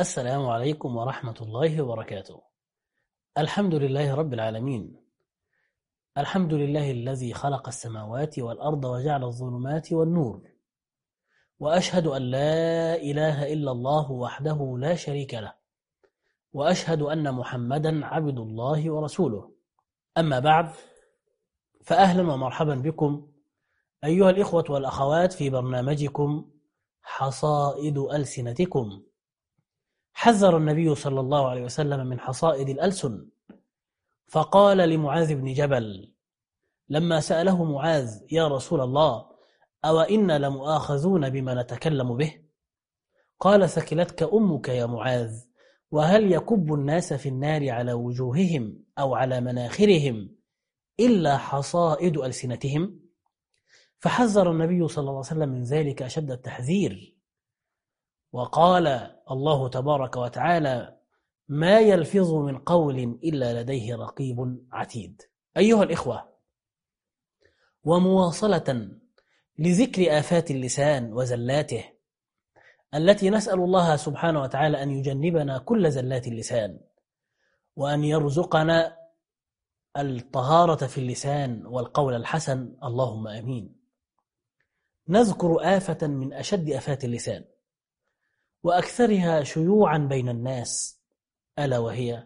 السلام عليكم ورحمة الله وبركاته. الحمد لله رب العالمين. الحمد لله الذي خلق السماوات والأرض وجعل الظلمات والنور، وأشهد أن لا إله إلا الله وحده لا شريك له، وأشهد أن محمدا عبد الله ورسوله. أما بعد، فأهلا ومرحبا بكم أيها الإخوة والأخوات في برنامجكم حصائد ألسنتكم. حذر النبي صلى الله عليه وسلم من حصائد الألسن، فقال لمعاذ بن جبل لما سأله معاذ: يا رسول الله، أو إنا لمؤاخذون بما نتكلم به؟ قال: ثكلتك أمك يا معاذ، وهل يكب الناس في النار على وجوههم أو على مناخرهم إلا حصائد ألسنتهم؟ فحذر النبي صلى الله عليه وسلم من ذلك أشد التحذير، وقال الله تبارك وتعالى: ما يلفظ من قول إلا لديه رقيب عتيد. أيها الإخوة، ومواصلة لذكر آفات اللسان وزلاته التي نسأل الله سبحانه وتعالى أن يجنبنا كل زلات اللسان، وأن يرزقنا الطهارة في اللسان والقول الحسن، اللهم آمين. نذكر آفة من أشد آفات اللسان وأكثرها شيوعا بين الناس، ألا وهي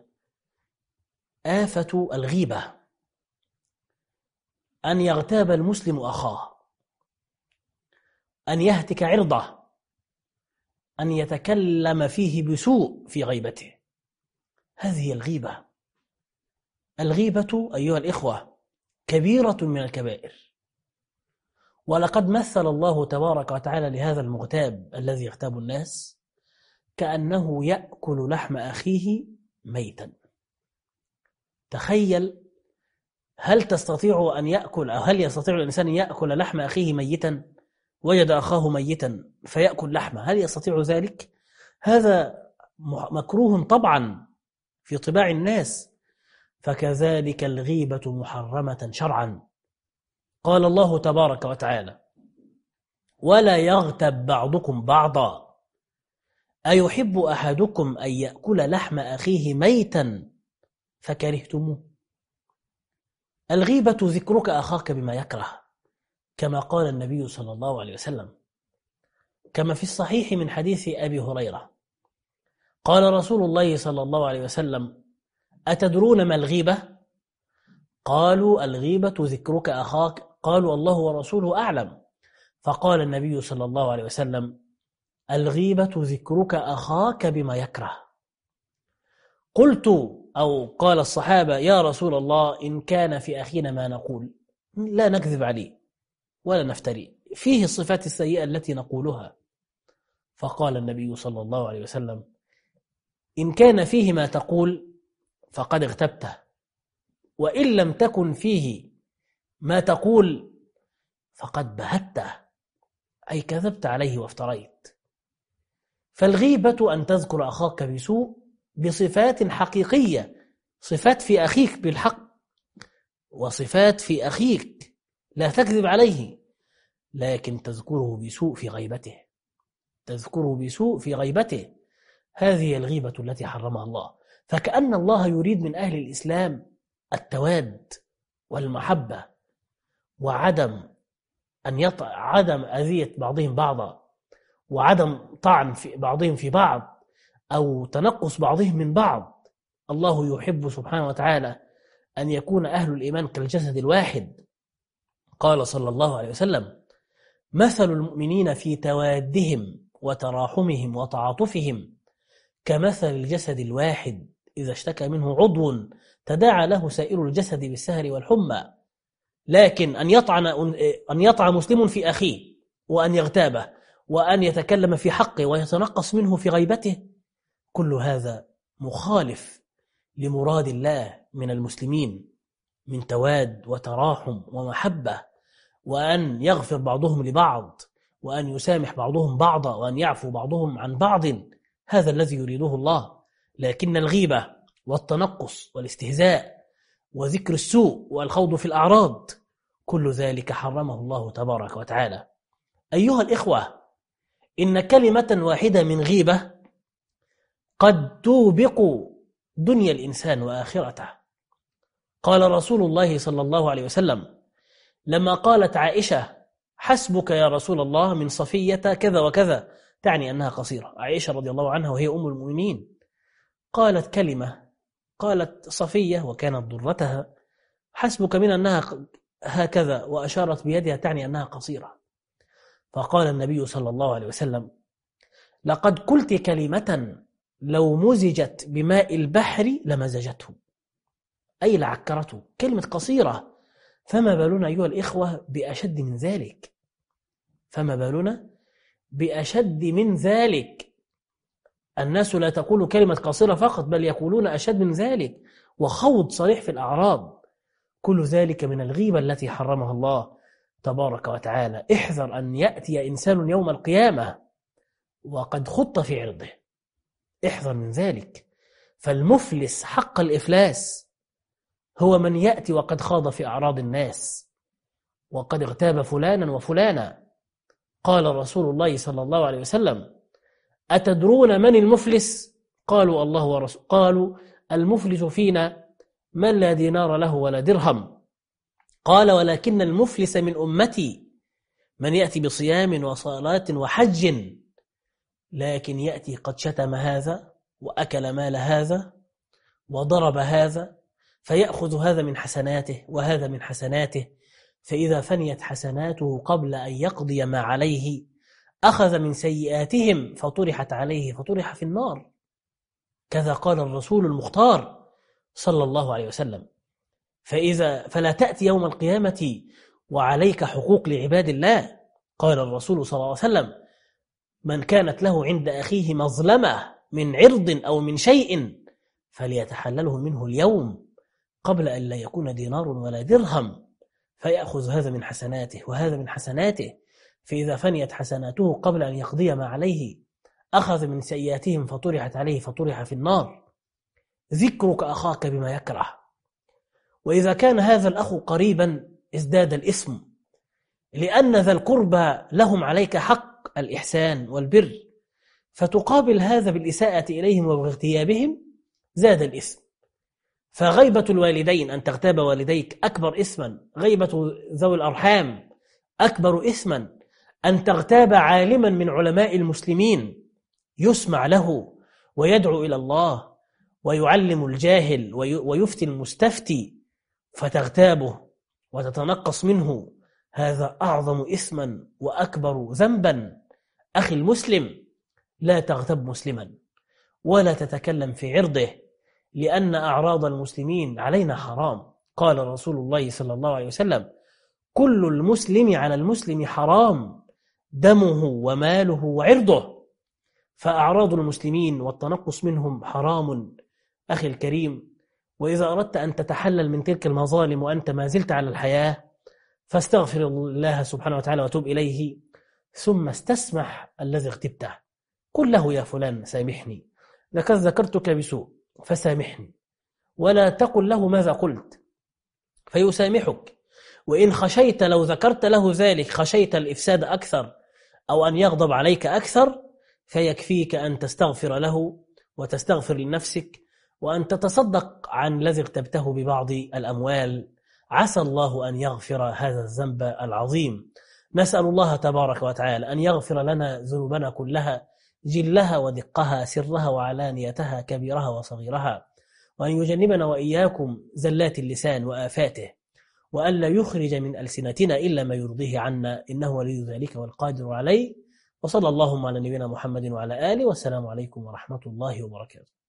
آفة الغيبة. أن يغتاب المسلم أخاه، أن يهتك عرضه، أن يتكلم فيه بسوء في غيبته. هذه الغيبة. الغيبة أيها الإخوة كبيرة من الكبائر، ولقد مثل الله تبارك وتعالى لهذا المغتاب الذي يغتاب الناس كأنه يأكل لحم أخيه ميتا. تخيل، هل تستطيع أن يأكل، أو هل يستطيع الإنسان أن يأكل لحم أخيه ميتا؟ وجد أخاه ميتا فيأكل لحمه، هل يستطيع ذلك؟ هذا مكروه طبعا في طباع الناس. فكذلك الغيبة محرمة شرعا. قال الله تبارك وتعالى: ولا يغتب بعضكم بعضا أيحب أحدكم أن يأكل لحم أخيه ميتا فكرهتموه. الغيبة ذكرك أخاك بما يكره، كما قال النبي صلى الله عليه وسلم، كما في الصحيح من حديث أبي هريرة قال رسول الله صلى الله عليه وسلم: أتدرون ما الغيبة؟ قالوا: الغيبة ذكرك أخاك. قالوا: الله ورسوله أعلم. فقال النبي صلى الله عليه وسلم: الغيبة ذكرك أخاك بما يكره. قلت، أو قال الصحابة: يا رسول الله، إن كان في أخينا ما نقول لا نكذب عليه ولا نفتري، فيه الصفات السيئة التي نقولها. فقال النبي صلى الله عليه وسلم: إن كان فيه ما تقول فقد اغتبته، وإن لم تكن فيه ما تقول فقد بهته، أي كذبت عليه وافتريت. فالغيبة أن تذكر أخاك بسوء بصفات حقيقية، صفات في أخيك بالحق، وصفات في أخيك لا تكذب عليه، لكن تذكره بسوء في غيبته، تذكره بسوء في غيبته. هذه الغيبة التي حرمها الله. فكأن الله يريد من أهل الإسلام التواد والمحبة، وعدم عدم أذية بعضهم بعضا، وعدم طعن في بعضهم في بعض، أو تنقص بعضهم من بعض. الله يحب سبحانه وتعالى أن يكون أهل الإيمان كالجسد الواحد. قال صلى الله عليه وسلم: مثل المؤمنين في توادهم وتراحمهم وتعاطفهم كمثل الجسد الواحد إذا اشتكى منه عضو تداعى له سائر الجسد بالسهر والحمى. لكن أن يطعن مسلم في أخيه، وأن يغتابه، وأن يتكلم في حقه ويتنقص منه في غيبته، كل هذا مخالف لمراد الله من المسلمين من تواد وتراحم ومحبة، وأن يغفر بعضهم لبعض، وأن يسامح بعضهم بعضا، وأن يعفو بعضهم عن بعض. هذا الذي يريده الله. لكن الغيبة والتنقص والاستهزاء وذكر السوء والخوض في الأعراض، كل ذلك حرمه الله تبارك وتعالى. أيها الإخوة، إن كلمة واحدة من غيبة قد توبق دنيا الإنسان وآخرته. قال رسول الله صلى الله عليه وسلم لما قالت عائشة حسبك يا رسول الله من صفية كذا وكذا، تعني أنها قصيرة، عائشة رضي الله عنها وهي أم المؤمنين، قالت كلمة، قالت صفية وكانت ضرتها حسبك من أنها هكذا، وأشارت بيدها تعني أنها قصيرة. فقال النبي صلى الله عليه وسلم لقد قلت كلمة لو مزجت بماء البحر لمزجته، أي لعكرته، كلمة قصيرة. فما بالنا أيها الإخوة بأشد من ذلك، فما بالنا بأشد من ذلك. الناس لا تقول كلمة قصيرة فقط، بل يقولون أشد من ذلك، وخوض صريح في الأعراض، كل ذلك من الغيبة التي حرمها الله تبارك وتعالى. احذر أن يأتي إنسان يوم القيامة وقد خط في عرضه، احذر من ذلك. فالمفلس حق الإفلاس هو من يأتي وقد خاض في أعراض الناس وقد اغتاب فلانا وفلانا. قال رسول الله صلى الله عليه وسلم أتدرون من المفلس؟ قالوا الله ورسوله. قالوا المفلس فينا من لا دينار له ولا درهم. قال ولكن المفلس من أمتي من يأتي بصيام وصلاة وحج، لكن يأتي قد شتم هذا وأكل مال هذا وضرب هذا، فيأخذ هذا من حسناته وهذا من حسناته، فإذا فنيت حسناته قبل أن يقضي ما عليه أخذ من سيئاتهم فطرحت عليه فطرح في النار. كذا قال الرسول المختار صلى الله عليه وسلم. فلا تأتي يوم القيامة وعليك حقوق لعباد الله. قال الرسول صلى الله عليه وسلم من كانت له عند أخيه مظلمة من عرض أو من شيء فليتحلله منه اليوم قبل أن لا يكون دينار ولا درهم، فيأخذ هذا من حسناته وهذا من حسناته، فإذا فنيت حسناته قبل أن يقضي ما عليه أخذ من سيئاتهم فطرحت عليه فطرح في النار. ذكرك أخاك بما يكره، وإذا كان هذا الأخ قريبا ازداد الإثم، لأن ذا القربى لهم عليك حق الإحسان والبر، فتقابل هذا بالإساءة إليهم وباغتيابهم زاد الإثم. فغيبة الوالدين أن تغتاب والديك أكبر إثما، غيبة ذوي الأرحام أكبر إثما، أن تغتاب عالما من علماء المسلمين يسمع له ويدعو إلى الله ويعلم الجاهل ويفتي المستفتي فتغتابه وتتنقص منه، هذا أعظم إثما وأكبر ذنبا. أخي المسلم لا تغتب مسلما ولا تتكلم في عرضه، لأن أعراض المسلمين علينا حرام. قال رسول الله صلى الله عليه وسلم كل المسلم على المسلم حرام دمه وماله وعرضه، فأعراض المسلمين والتنقص منهم حرام أخي الكريم. وإذا أردت أن تتحلل من تلك المظالم وأنت ما زلت على الحياة فاستغفر الله سبحانه وتعالى وتوب إليه، ثم استسمح الذي اغتبته، قل له يا فلان سامحني لقد ذكرتك بسوء فسامحني، ولا تقل له ماذا قلت فيسامحك. وإن خشيت لو ذكرت له ذلك خشيت الإفساد أكثر أو أن يغضب عليك أكثر، فيكفيك أن تستغفر له وتستغفر لنفسك وأن تتصدق عن الذي اغتبته ببعض الأموال، عسى الله أن يغفر هذا الذنب العظيم. نسأل الله تبارك وتعالى أن يغفر لنا ذنوبنا كلها، جلها ودقها، سرها وعلانيتها، كبيرها وصغيرها، وأن يجنبنا وإياكم زلات اللسان وآفاته، وأن لا يخرج من ألسنتنا إلا ما يرضيه عنا، إنه ولي ذلك والقادر عليه. وصلى اللهم على نبينا محمد وعلى آله، والسلام عليكم ورحمة الله وبركاته.